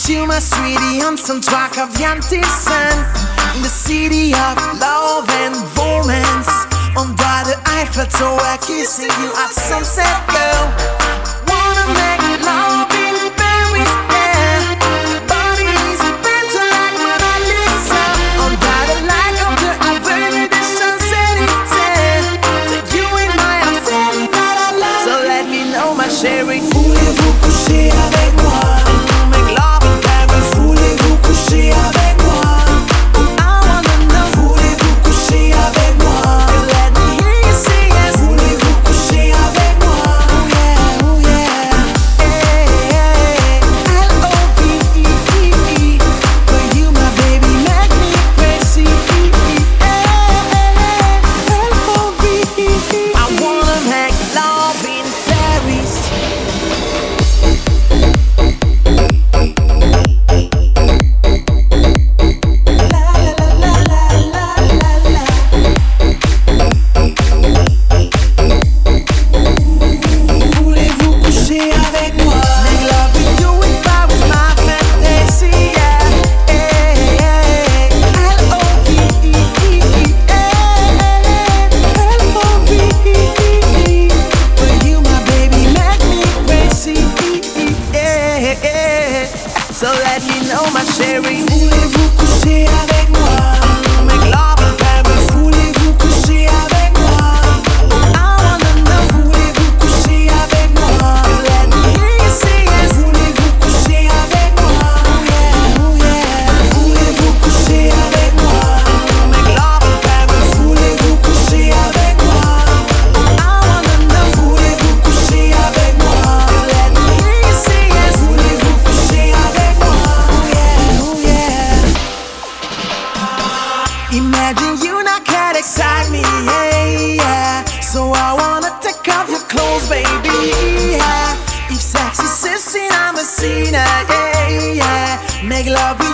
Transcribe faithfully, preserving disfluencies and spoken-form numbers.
you, my sweetie, on some track of Yanti Sun. In the city of love and romance, under the Eiffel Tower, kissing you at sunset, girl. Wanna make love in Paris, yeah. Bodies bent like Mona Lisa, under the light of the Avenue des Champs-Élysées. Take you in my arms, so let me know, ma chérie. Voulez-vous coucher avec moi? Make love in Paris. Voulez-vous coucher avec moi? I wanna know. Voulez-vous coucher avec moi? Let me hear you say yes. Voulez-vous coucher avec moi? Oh yeah, oh yeah. Hey, L O V E E. For you, my baby, make me crazy. Hey, L O V E E. I wanna make love in Paris. Voulez-vous coucher avec moi? Make love with you in Paris, my fantasy, yeah. Hey, hey, L O V E E. L O V E. For you, my baby, make me crazy. Yeah. So let me know, ma chérie. Voulez-vous coucher avec moi? Make love in Paris. Voulez-vous coucher avec moi? I wanna know. Voulez-vous coucher avec moi? Let me hear you say yes. Voulez-vous coucher avec moi? Oh yeah, oh yeah. Voulez-vous coucher avec moi? Make love in Paris. Voulez-vous coucher avec moi? I wanna know. Voulez-vous coucher avec moi? Let me hear you say yes. Voulez-vous coucher avec moi? Oh yeah, oh yeah. Imagine you not can excite me, yeah, yeah. So I wanna take off your clothes, baby, yeah. If sex is sin, I'm a sinner, yeah, yeah. Make love with